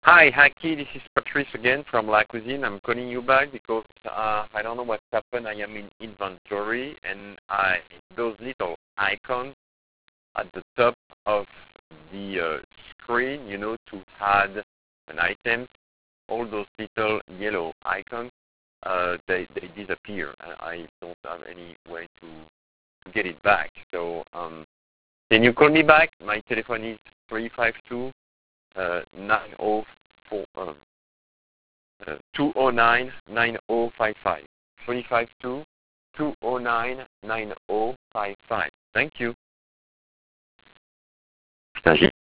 Hi, Haki. This is Patrice again from La Cuisine. I'm calling you back because I don't know what's happened. I am in inventory, and those little icons at the top of the screen, to add an item, all those little yellow icons, they disappear. I don't have any way to get it back. So can you call me back? My telephone is 352 904 209 9055. 352 209 9055. Thank you. Putain,